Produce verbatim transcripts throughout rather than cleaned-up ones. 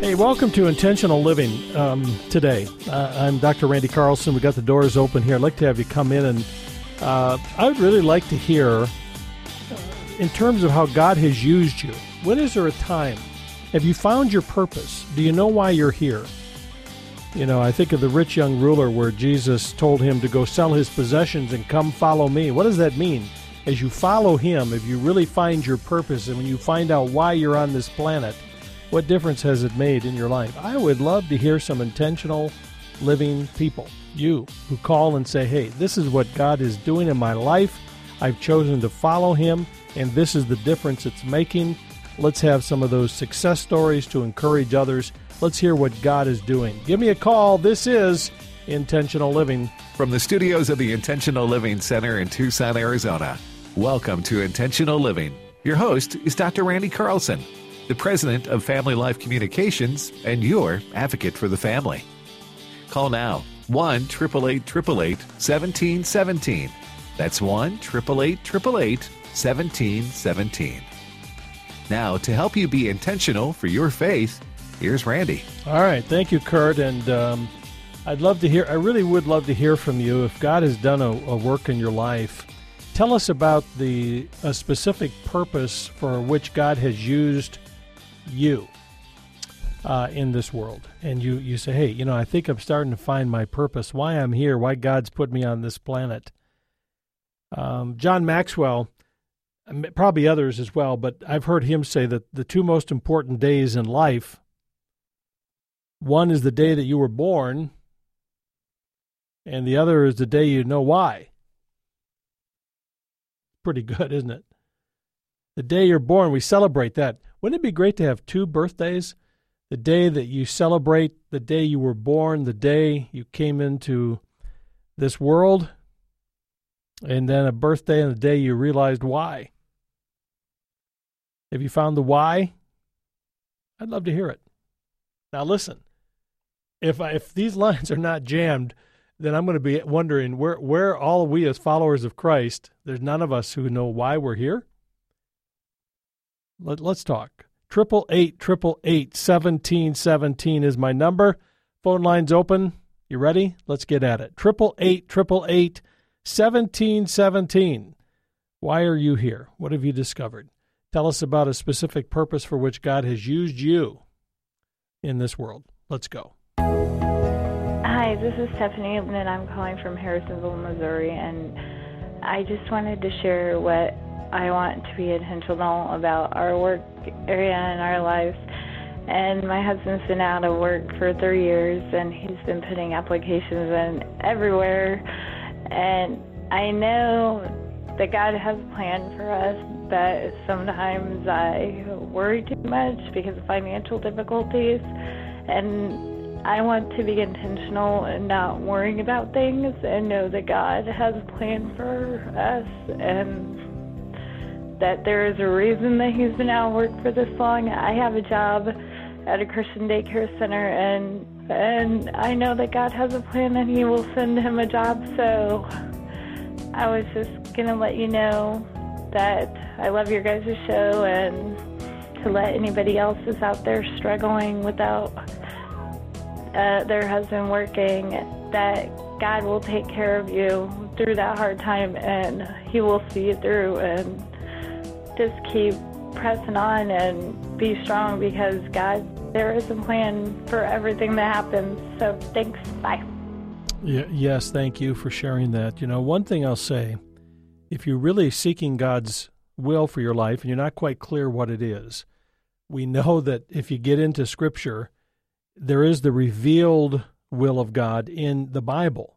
Hey, welcome to Intentional Living um, today. Uh, I'm Doctor Randy Carlson. We got the doors open here. I'd like to have you come in, and uh, I would really like to hear, uh, in terms of how God has used you, when is there a time? Have you found your purpose? Do you know why you're here? You know, I think of the rich young ruler where Jesus told him to go sell his possessions and come follow me. What does that mean? As you follow him, if you really find your purpose and when you find out why you're on this planet, what difference has it made in your life? I would love to hear some intentional living people, you, who call and say, hey, this is what God is doing in my life. I've chosen to follow him, and this is the difference it's making. Let's have some of those success stories to encourage others. Let's hear what God is doing. Give me a call. This is Intentional Living. From the studios of the Intentional Living Center in Tucson, Arizona, welcome to Intentional Living. Your host is Doctor Randy Carlson, the president of Family Life Communications and your advocate for the family. Call now, one eight eight eight eight eight, one seven one seven. That's one eight eight eight eight eight, one seven one seven. Now, to help you be intentional for your faith, here's Randy. All right. Thank you, Kurt. And um, I'd love to hear, I really would love to hear from you. If God has done a, a work in your life, tell us about the a specific purpose for which God has used you uh, in this world. And you, you say, hey, you know, I think I'm starting to find my purpose, why I'm here, why God's put me on this planet. Um, John Maxwell, probably others as well, but I've heard him say that the two most important days in life, one is the day that you were born, and the other is the day you know why. Pretty good, isn't it? The day you're born, we celebrate that. Wouldn't it be great to have two birthdays? The day that you celebrate, the day you were born, the day you came into this world, and then a birthday and the day you realized why. Have you found the why? I'd love to hear it. Now listen, if I, if these lines are not jammed, then I'm going to be wondering where where all we as followers of Christ, there's none of us who know why we're here. Let, let's talk. Triple eight, triple eight, seventeen, seventeen is my number. Phone line's open. You ready? Let's get at it. Triple eight, triple eight, seventeen, seventeen. Why are you here? What have you discovered? Tell us about a specific purpose for which God has used you in this world. Let's go. Hi, this is Stephanie, and I'm calling from Harrisonville, Missouri, and I just wanted to share what I want to be intentional about our work area and our lives. And my husband's been out of work for three years, and he's been putting applications in everywhere. And I know that God has a plan for us, but sometimes I worry too much because of financial difficulties. And I want to be intentional and not worrying about things and know that God has a plan for us and that there is a reason that he's been out of work for this long. I have a job at a Christian daycare center, and and I know that God has a plan and he will send him a job. So I was just going to let you know that I love your guys' show, and to let anybody else that's out there struggling without uh, their husband working, that God will take care of you through that hard time, and he will see you through. And just keep pressing on and be strong, because God, there is a plan for everything that happens. So thanks. Bye. Yeah, yes, thank you for sharing that. You know, one thing I'll say, if you're really seeking God's will for your life and you're not quite clear what it is, we know that if you get into Scripture, there is the revealed will of God in the Bible.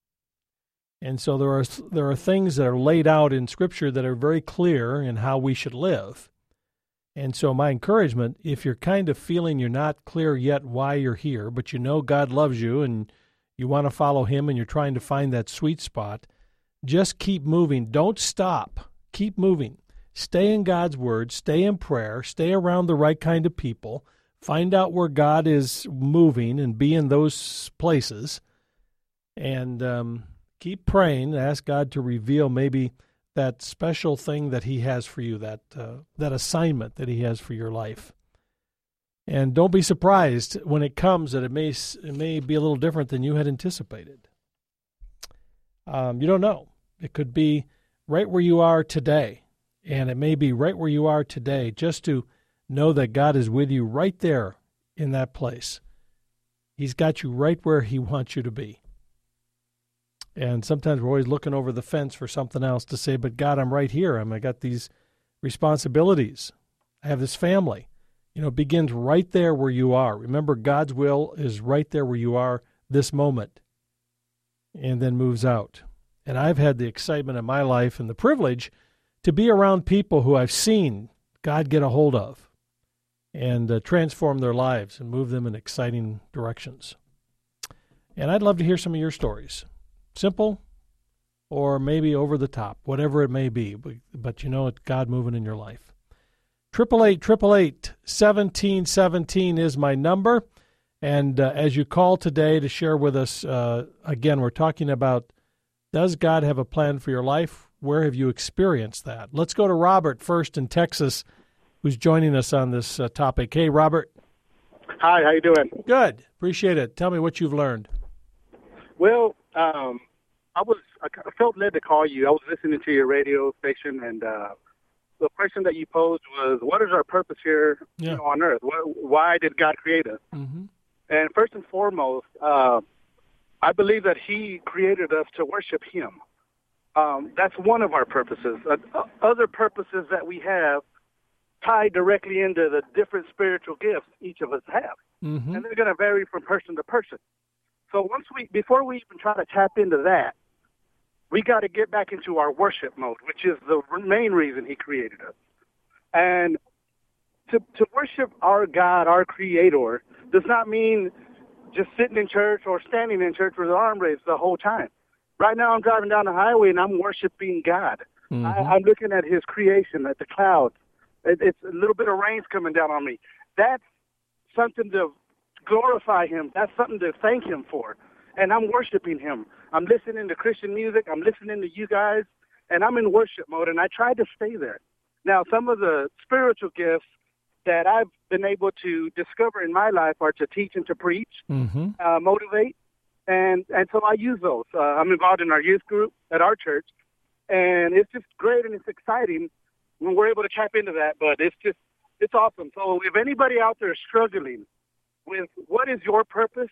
And so there are there are things that are laid out in Scripture that are very clear in how we should live. And so my encouragement, if you're kind of feeling you're not clear yet why you're here, but you know God loves you and you want to follow him and you're trying to find that sweet spot, just keep moving. Don't stop. Keep moving. Stay in God's Word. Stay in prayer. Stay around the right kind of people. Find out where God is moving and be in those places. And um keep praying. Ask God to reveal maybe that special thing that he has for you, that uh, that assignment that he has for your life. And don't be surprised when it comes that it may it may be a little different than you had anticipated. Um, you don't know. It could be right where you are today, and it may be right where you are today, just to know that God is with you right there in that place. He's got you right where he wants you to be. And sometimes we're always looking over the fence for something else to say, but God, I'm right here. I'm, I got these responsibilities. I have this family. You know, it begins right there where you are. Remember, God's will is right there where you are this moment, and then moves out. And I've had the excitement in my life and the privilege to be around people who I've seen God get a hold of and uh, transform their lives and move them in exciting directions. And I'd love to hear some of your stories. Simple or maybe over the top, whatever it may be. But, but you know, it's God moving in your life. Triple eight, triple eight, seventeen seventeen is my number. And uh, as you call today to share with us, uh, again, we're talking about, does God have a plan for your life? Where have you experienced that? Let's go to Robert first in Texas, who's joining us on this uh, topic. Hey, Robert. Hi, how you doing? Good. Appreciate it. Tell me what you've learned. Well, um, I was I felt led to call you. I was listening to your radio station, and uh, the question that you posed was, what is our purpose here yeah. you know, on earth? Why, why did God create us? Mm-hmm. And first and foremost, uh, I believe that he created us to worship him. Um, that's one of our purposes. Uh, other purposes that we have tie directly into the different spiritual gifts each of us have. Mm-hmm. And they're going to vary from person to person. So once we, before we even try to tap into that, we got to get back into our worship mode, which is the main reason he created us. And to to worship our God, our Creator, does not mean just sitting in church or standing in church with an arm raised the whole time. Right now I'm driving down the highway and I'm worshiping God. Mm-hmm. I, I'm looking at his creation, at the clouds. It, it's a little bit of rain's coming down on me. That's something to glorify him. That's something to thank him for. And I'm worshiping him. I'm listening to Christian music. I'm listening to you guys. And I'm in worship mode, and I try to stay there. Now, some of the spiritual gifts that I've been able to discover in my life are to teach and to preach, mm-hmm. uh, motivate, and, and so I use those. Uh, I'm involved in our youth group at our church, and it's just great and it's exciting when we're able to tap into that, but it's just, it's awesome. So if anybody out there is struggling with what is your purpose,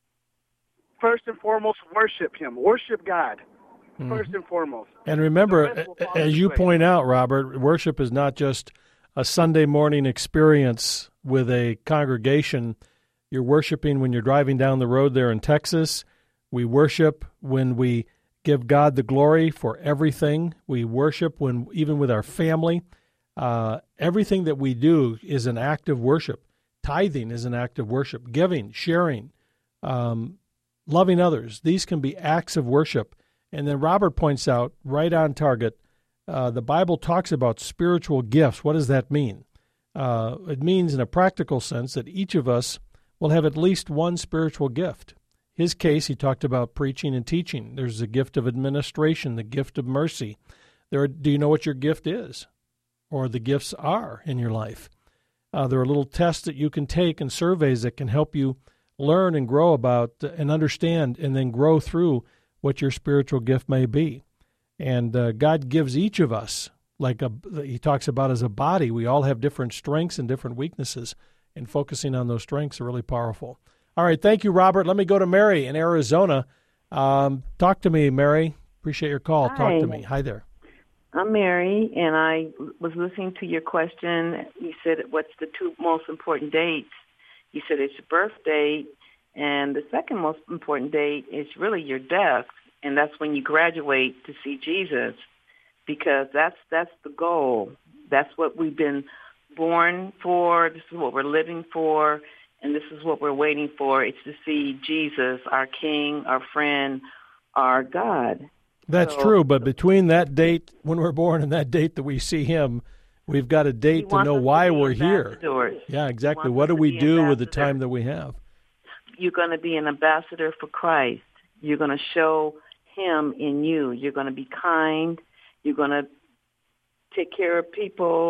first and foremost, worship him. Worship God, mm-hmm. first and foremost. And remember, as you point out, Robert, worship is not just a Sunday morning experience with a congregation. You're worshiping when you're driving down the road there in Texas. We worship when we give God the glory for everything. We worship when, even with our family. Uh, everything that we do is an act of worship. Tithing is an act of worship. Giving, sharing, um, loving others. These can be acts of worship. And then Robert points out, right on target, uh, the Bible talks about spiritual gifts. What does that mean? Uh, it means in a practical sense that each of us will have at least one spiritual gift. His case, he talked about preaching and teaching. There's the gift of administration, the gift of mercy. There, do you know what your gift is, or the gifts are in your life? Uh, there are little tests that you can take and surveys that can help you learn and grow about and understand and then grow through what your spiritual gift may be. And uh, God gives each of us, like a, he talks about as a body, we all have different strengths and different weaknesses, and focusing on those strengths are really powerful. All right, thank you, Robert. Let me go to Mary in Arizona. Um, talk to me, Mary. Appreciate your call. Hi. Talk to me. Hi there. I'm Mary, and I was listening to your question. You said, what's the two most important dates? You said it's your birth date, and the second most important date is really your death, and that's when you graduate to see Jesus, because that's that's the goal. That's what we've been born for. This is what we're living for, and this is what we're waiting for. It's to see Jesus, our King, our friend, our God. That's so, true, but between that date when we're born and that date that we see him, we've got a date to know why to we're here. Yeah, exactly. What do we do with the time that we have? You're going to be an ambassador for Christ. You're going to show him in you. You're going to be kind. You're going to take care of people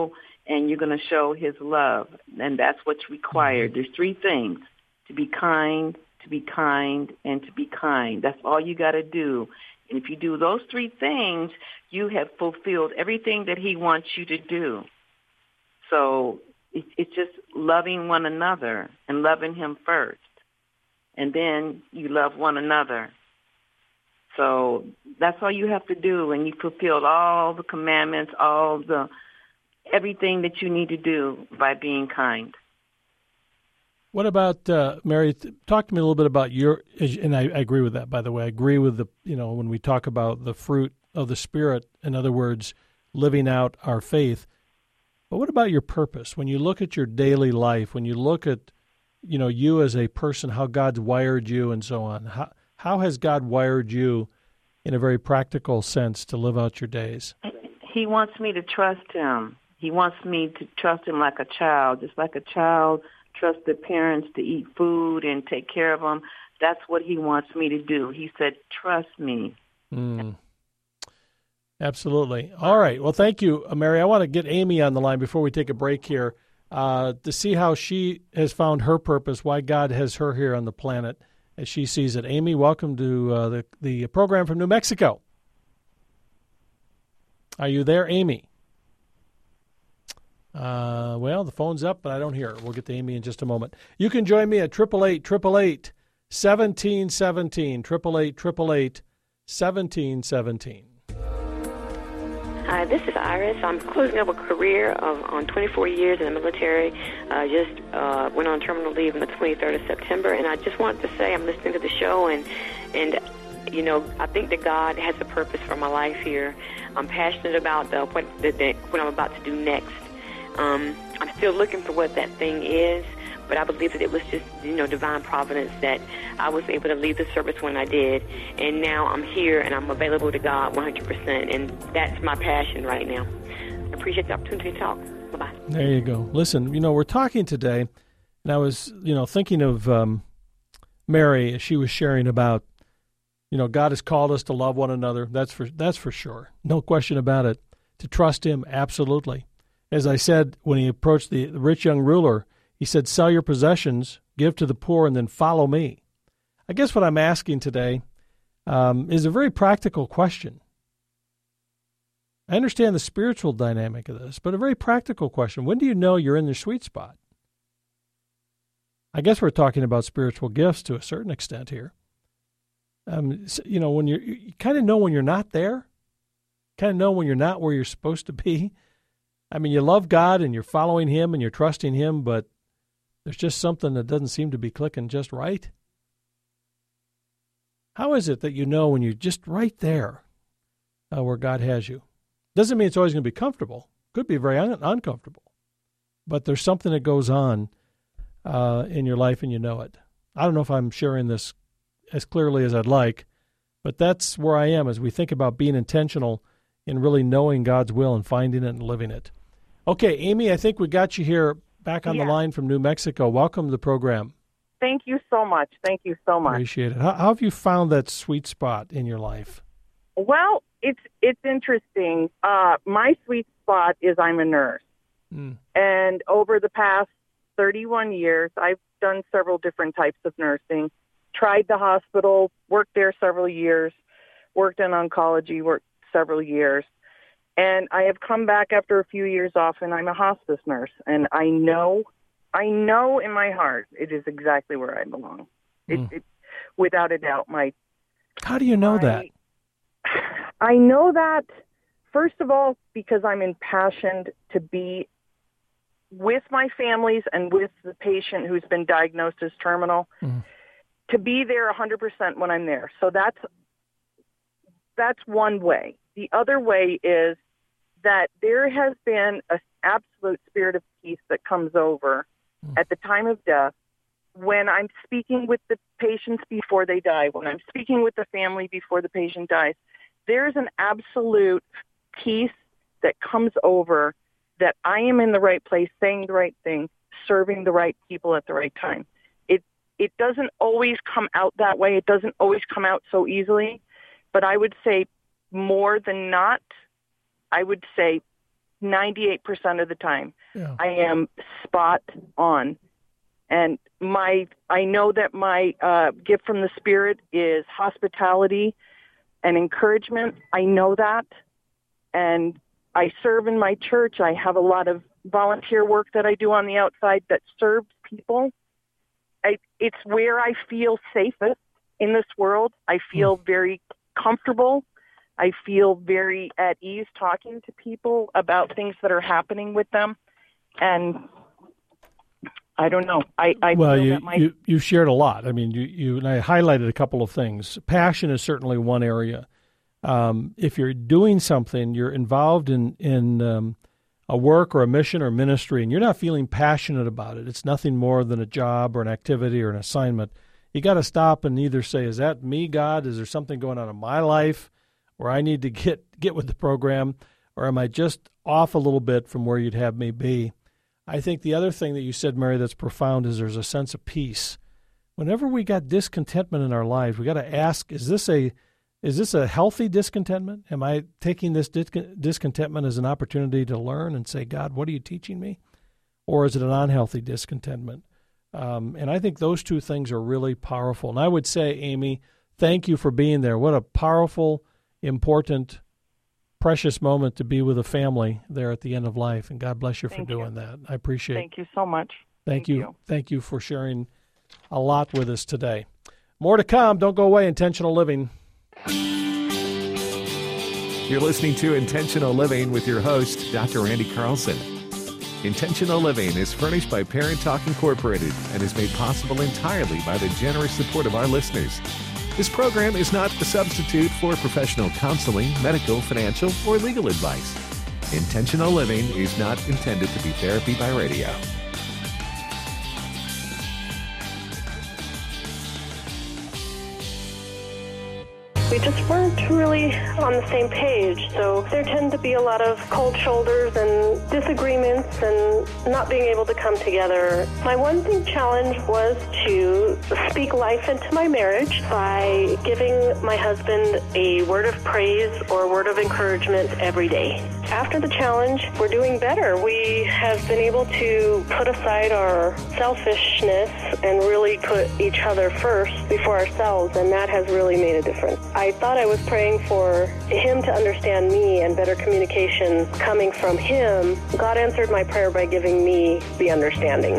and you're going to show his love. And that's what's required. There's three things: to be kind, to be kind, and to be kind. That's all you got to do. And if you do those three things, you have fulfilled everything that he wants you to do. So it, it's just loving one another and loving him first. And then you love one another. So that's all you have to do, and you fulfilled all the commandments, all the everything that you need to do by being kind. What about, uh, Mary, th- talk to me a little bit about your, and I, I agree with that, by the way. I agree with the, you know, when we talk about the fruit of the Spirit, in other words, living out our faith. But what about your purpose? When you look at your daily life, when you look at, you know, you as a person, how God's wired you and so on, how, how has God wired you in a very practical sense to live out your days? He wants me to trust him. He wants me to trust him like a child, just like a child trust their parents to eat food and take care of them. That's what he wants me to do. He said, trust me. Mm. Absolutely. All right. Well, thank you, Mary. I want to get Amy on the line before we take a break here uh, to see how she has found her purpose, why God has her here on the planet as she sees it. Amy, welcome to uh, the, the program from New Mexico. Are you there, Amy? Uh, well, the phone's up, but I don't hear her. We'll get to Amy in just a moment. You can join me at eight eight eight, eight eight eight, seventeen seventeen, eight eight eight, eight eight eight, seventeen seventeen. Hi, this is Iris. I'm closing up a career of on twenty-four years in the military. I uh, just uh, went on terminal leave on the twenty-third of September, and I just wanted to say I'm listening to the show, and and you know I think that God has a purpose for my life here. I'm passionate about the, what the, the, what I'm about to do next. Um, I'm still looking for what that thing is, but I believe that it was just, you know, divine providence that I was able to leave the service when I did, and now I'm here and I'm available to God one hundred percent, and that's my passion right now. I appreciate the opportunity to talk. Bye-bye. There you go. Listen, you know, we're talking today, and I was, you know, thinking of um, Mary as she was sharing about, you know, God has called us to love one another. That's for that's for sure. No question about it. To trust him, absolutely. As I said, when he approached the, the rich young ruler, he said, sell your possessions, give to the poor, and then follow me. I guess what I'm asking today um, is a very practical question. I understand the spiritual dynamic of this, but a very practical question. When do you know you're in the sweet spot? I guess we're talking about spiritual gifts to a certain extent here. Um, you know, when you're, you kind of know when you're not there, kind of know when you're not where you're supposed to be. I mean, you love God and you're following him and you're trusting him, but there's just something that doesn't seem to be clicking just right. How is it that you know when you're just right there uh, where God has you? Doesn't mean it's always going to be comfortable. Could be very un- uncomfortable. But there's something that goes on uh, in your life and you know it. I don't know if I'm sharing this as clearly as I'd like, but that's where I am as we think about being intentional in really knowing God's will and finding it and living it. Okay, Amy, I think we got you here back on yeah. the line from New Mexico. Welcome to the program. Thank you so much. Thank you so much. Appreciate it. How, how have you found that sweet spot in your life? Well, it's it's interesting. Uh, my sweet spot is I'm a nurse. Mm. And over the past thirty-one years, I've done several different types of nursing, tried the hospital, worked there several years, worked in oncology, worked several years. And I have come back after a few years off, and I'm a hospice nurse. And I know, I know in my heart it is exactly where I belong. Mm. It, it, without a doubt. My. How do you know my, that? I know that, first of all, because I'm impassioned to be with my families and with the patient who's been diagnosed as terminal, mm. to be there one hundred percent when I'm there. So that's that's one way. The other way is that there has been an absolute spirit of peace that comes over mm. at the time of death when I'm speaking with the patients before they die, when I'm speaking with the family before the patient dies. There's an absolute peace that comes over that I am in the right place, saying the right thing, serving the right people at the right time. It it doesn't always come out that way. It doesn't always come out so easily. But I would say more than not, I would say ninety-eight percent of the time. Yeah. I am spot on. And my, I know that my uh, gift from the Spirit is hospitality and encouragement. I know that. And I serve in my church. I have a lot of volunteer work that I do on the outside that serves people. I, it's where I feel safest in this world. I feel mm. very comfortable. I feel very at ease talking to people about things that are happening with them. And I don't know. I, I well, feel you, that my... you you shared a lot. I mean, you, you and I highlighted a couple of things. Passion is certainly one area. Um, if you're doing something, you're involved in in um, a work or a mission or ministry, and you're not feeling passionate about it, it's nothing more than a job or an activity or an assignment. You got to stop and either say, "Is that me, God? Is there something going on in my life where I need to get get with the program, or am I just off a little bit from where you'd have me be?" I think the other thing that you said, Mary, that's profound is there's a sense of peace. Whenever we got discontentment in our lives, we got to ask, is this a is this a healthy discontentment? Am I taking this discontentment as an opportunity to learn and say, God, what are you teaching me? Or is it an unhealthy discontentment? Um, and I think those two things are really powerful. And I would say, Amy, thank you for being there. What a powerful, important, precious moment to be with a family there at the end of life. And God bless you for Thank doing you. that. I appreciate it. Thank you so much. Thank, Thank you. you. Thank you for sharing a lot with us today. More to come. Don't go away. Intentional Living. You're listening to Intentional Living with your host, Doctor Randy Carlson. Intentional Living is furnished by Parent Talk Incorporated and is made possible entirely by the generous support of our listeners. This program is not a substitute for professional counseling, medical, financial, or legal advice. Intentional Living is not intended to be therapy by radio. We just weren't really on the same page, so there tend to be a lot of cold shoulders and disagreements and not being able to come together. My one big challenge was to speak life into my marriage by giving my husband a word of praise or a word of encouragement every day. After the challenge, we're doing better. We have been able to put aside our selfishness and really put each other first before ourselves, and that has really made a difference. I thought I was praying for him to understand me and better communication coming from him. God answered my prayer by giving me the understanding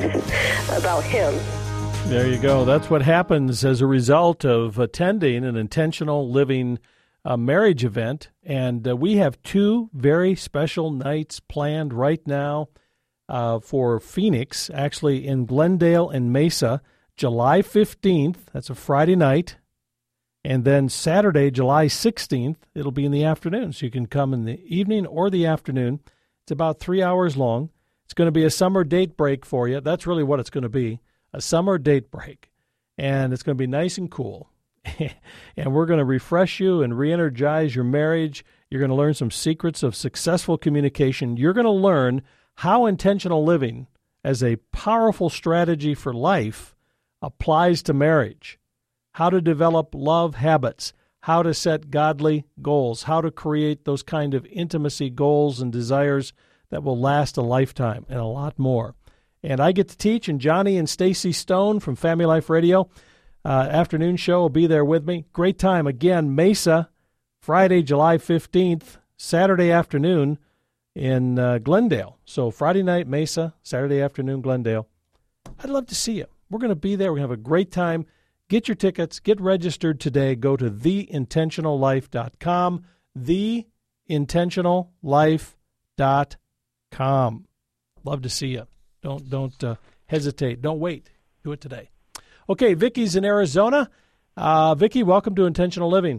about him. There you go. That's what happens as a result of attending an Intentional Living uh, marriage event. And uh, we have two very special nights planned right now uh, for Phoenix, actually in Glendale and Mesa, July fifteenth. That's a Friday night. And then Saturday, July sixteenth, it'll be in the afternoon. So you can come in the evening or the afternoon. It's about three hours long. It's going to be a summer date break for you. That's really what it's going to be, a summer date break. And it's going to be nice and cool. And we're going to refresh you and re-energize your marriage. You're going to learn some secrets of successful communication. You're going to learn how intentional living as a powerful strategy for life applies to marriage. How to develop love habits, how to set godly goals, how to create those kind of intimacy goals and desires that will last a lifetime, and a lot more. And I get to teach, and Johnny and Stacy Stone from Family Life Radio, uh, afternoon show will be there with me. Great time. Again, Mesa, Friday, July fifteenth, Saturday afternoon in uh, Glendale. So Friday night, Mesa, Saturday afternoon, Glendale. I'd love to see you. We're going to be there. We're going to have a great time. Get your tickets. Get registered today. Go to the intentional life dot com, the intentional life dot com. Love to see you. Don't don't uh, hesitate. Don't wait. Do it today. Okay, Vicky's in Arizona. Uh, Vicky, welcome to Intentional Living.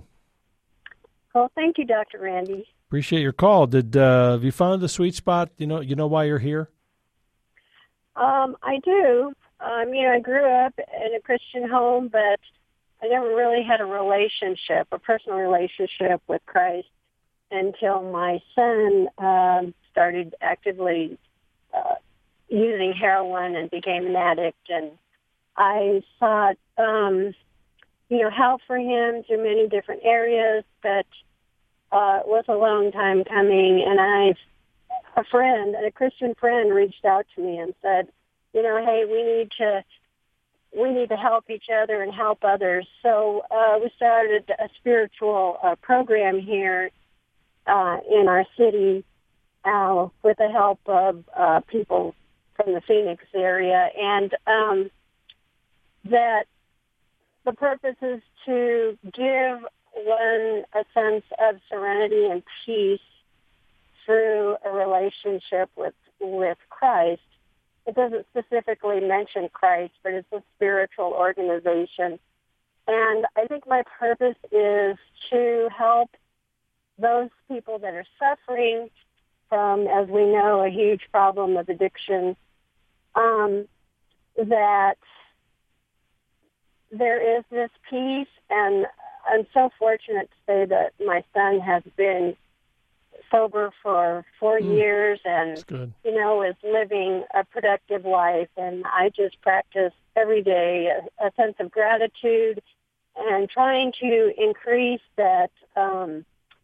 Well, thank you, Doctor Randy. Appreciate your call. Did uh, have you found the sweet spot? You know, you know why you're here? Um, I do. Um, you know, I grew up in a Christian home, but I never really had a relationship, a personal relationship with Christ until my son um, started actively uh, using heroin and became an addict. And I sought, um, you know, help for him through many different areas, but uh, it was a long time coming. And I a friend, a Christian friend, reached out to me and said, you know, hey, we need to we need to help each other and help others. So uh, we started a spiritual uh, program here uh, in our city uh, with the help of uh, people from the Phoenix area, and um, that the purpose is to give one a sense of serenity and peace through a relationship with with Christ. It doesn't specifically mention Christ, but it's a spiritual organization. And I think my purpose is to help those people that are suffering from, as we know, a huge problem of addiction, um, that there is this peace. And I'm so fortunate to say that my son has been sober for four mm. years and, you know, is living a productive life. And I just practice every day a, a sense of gratitude and trying to increase that um,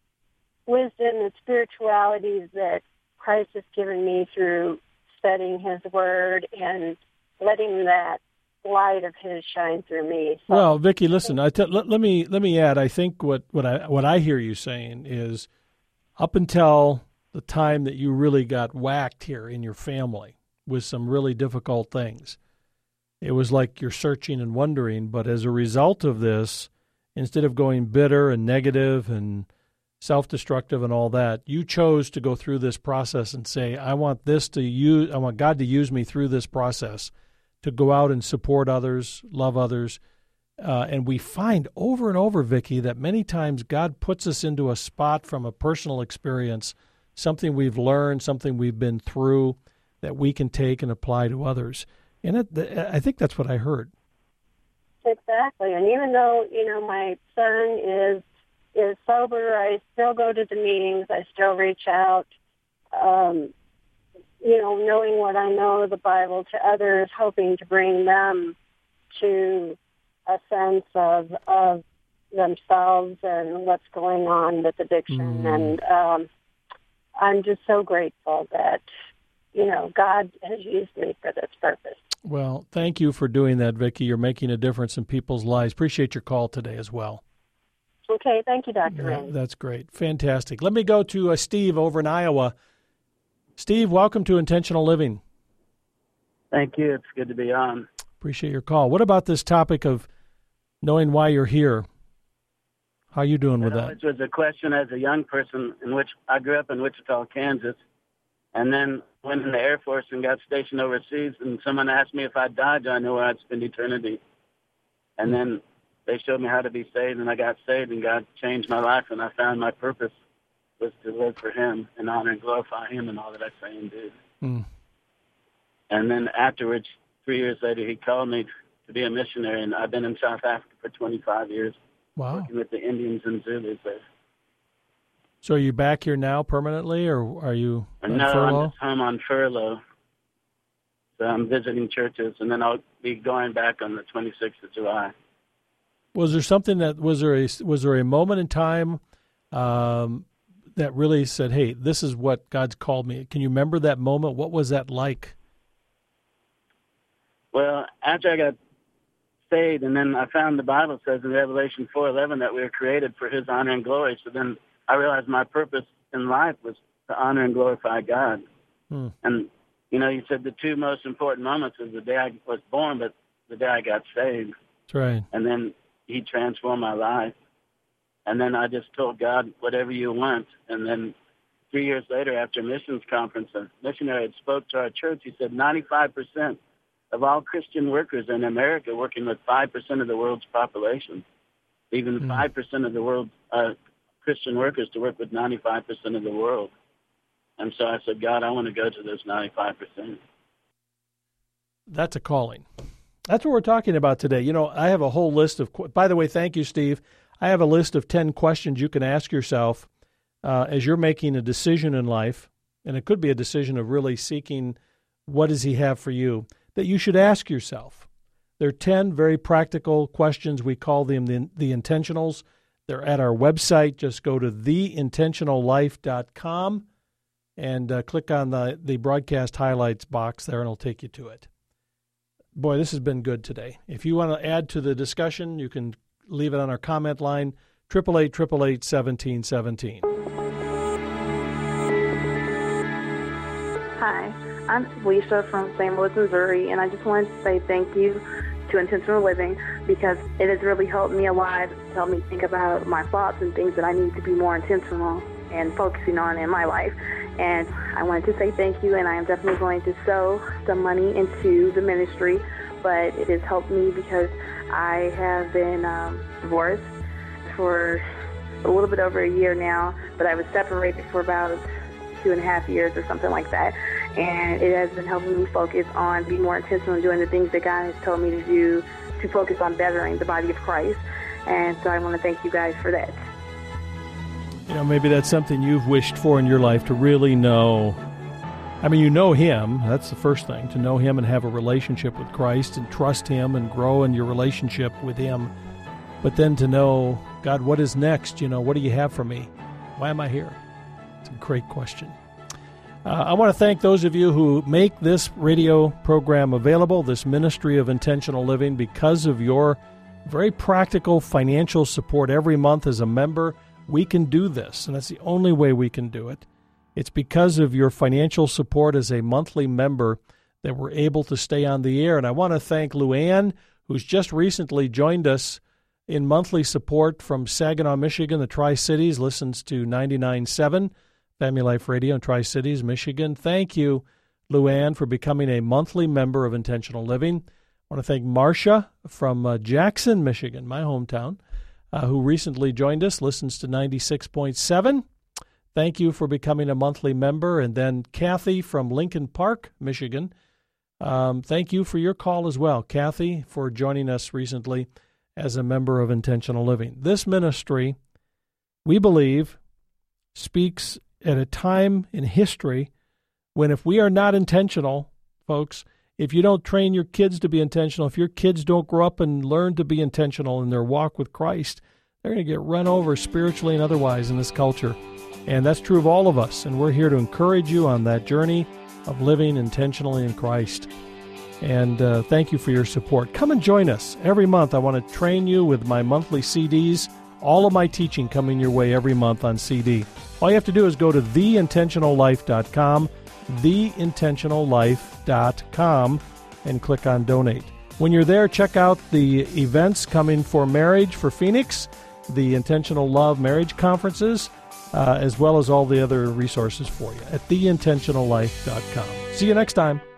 wisdom and spirituality that Christ has given me through studying his word and letting that light of his shine through me. So, well, Vicki, listen, I t- let, let me let me add, I think what, what I what I hear you saying is, up until the time that you really got whacked here in your family with some really difficult things, it was like you're searching and wondering. But as a result of this, instead of going bitter and negative and self-destructive and all that, you chose to go through this process and say, I want this to use, I want God to use me through this process to go out and support others, love others. Uh, and we find over and over, Vicki, that many times God puts us into a spot from a personal experience, something we've learned, something we've been through that we can take and apply to others. And it, I think that's what I heard. Exactly. And even though, you know, my son is is sober, I still go to the meetings. I still reach out, um, you know, knowing what I know of the Bible to others, hoping to bring them to a sense of of themselves and what's going on with addiction. Mm. And um, I'm just so grateful that, you know, God has used me for this purpose. Well, thank you for doing that, Vicki. You're making a difference in people's lives. Appreciate your call today as well. Okay, thank you, Doctor Yeah, Randy. that's great. Fantastic. Let me go to uh, Steve over in Iowa. Steve, welcome to Intentional Living. Thank you. It's good to be on. Appreciate your call. What about this topic of knowing why you're here? How are you doing with that? It was a question as a young person in which I grew up in Wichita, Kansas, and then went in the Air Force and got stationed overseas, and someone asked me if I died, do I know where I'd spend eternity? And then they showed me how to be saved, and I got saved, and God changed my life, and I found my purpose was to live for him and honor and glorify him in all that I say and do. Mm. And then afterwards, three years later, he called me to be a missionary, and I've been in South Africa for twenty-five years, wow. working with the Indians and Zulus there. So are you back here now permanently, or are you on no, furlough? I'm just home on furlough. So I'm visiting churches, and then I'll be going back on the twenty-sixth of July. Was there something that, was there a, was there a moment in time um, that really said, hey, this is what God's called me? Can you remember that moment? What was that like? Well, after I got saved, and then I found the Bible says in Revelation four eleven that we were created for his honor and glory. So then I realized my purpose in life was to honor and glorify God. Hmm. And, you know, you said the two most important moments was the day I was born, but the day I got saved. That's right. And then he transformed my life. And then I just told God, whatever you want. And then three years later, after a missions conference, a missionary had spoke to our church. He said ninety-five percent of all Christian workers in America working with five percent of the world's population, even mm. five percent of the world's uh, Christian workers to work with ninety-five percent of the world. And so I said, God, I want to go to those ninety-five percent. That's a calling. That's what we're talking about today. You know, I have a whole list of, by the way, thank you, Steve. I have a list of ten questions you can ask yourself uh, as you're making a decision in life, and it could be a decision of really seeking what does he have for you, that you should ask yourself. There are ten very practical questions. We call them the, the intentionals. They're at our website. Just go to the intentional life dot com. and uh, click on the, the broadcast highlights box there, and it'll take you to it. Boy, this has been good today. If you want to add to the discussion, you can leave it on our comment line, eight eight eight, eight eight eight, one seven one seven. Hi, I'm Lisa from Saint Louis, Missouri, and I just wanted to say thank you to Intentional Living because it has really helped me a lot, helped me think about my thoughts and things that I need to be more intentional and focusing on in my life. And I wanted to say thank you, and I am definitely going to sow some money into the ministry, but it has helped me because I have been um, divorced for a little bit over a year now, but I was separated for about two and a half years or something like that. And it has been helping me focus on being more intentional in doing the things that God has told me to do to focus on bettering the body of Christ. And so I want to thank you guys for that. You know, maybe that's something you've wished for in your life, to really know. I mean, you know Him. That's the first thing, to know Him and have a relationship with Christ and trust Him and grow in your relationship with Him. But then to know, God, what is next? You know, what do you have for me? Why am I here? It's a great question. Uh, I want to thank those of you who make this radio program available, this ministry of intentional living, because of your very practical financial support every month as a member. We can do this, and that's the only way we can do it. It's because of your financial support as a monthly member that we're able to stay on the air. And I want to thank Luann, who's just recently joined us in monthly support from Saginaw, Michigan, the Tri-Cities, listens to ninety-nine point seven Family Life Radio in Tri-Cities, Michigan. Thank you, Luann, for becoming a monthly member of Intentional Living. I want to thank Marcia from uh, Jackson, Michigan, my hometown, uh, who recently joined us, listens to ninety-six point seven. Thank you for becoming a monthly member. And then Kathy from Lincoln Park, Michigan. Um, thank you for your call as well, Kathy, for joining us recently as a member of Intentional Living. This ministry, we believe, speaks at a time in history when if we are not intentional, folks, if you don't train your kids to be intentional, if your kids don't grow up and learn to be intentional in their walk with Christ, they're going to get run over spiritually and otherwise in this culture. And that's true of all of us. And we're here to encourage you on that journey of living intentionally in Christ. And uh, thank you for your support. Come and join us every month. I want to train you with my monthly C Ds. All of my teaching coming your way every month on C D. All you have to do is go to the intentional life dot com, the intentional life dot com, and click on Donate. When you're there, check out the events coming for marriage for Phoenix, the Intentional Love Marriage Conferences, uh, as well as all the other resources for you at the intentional life dot com. See you next time.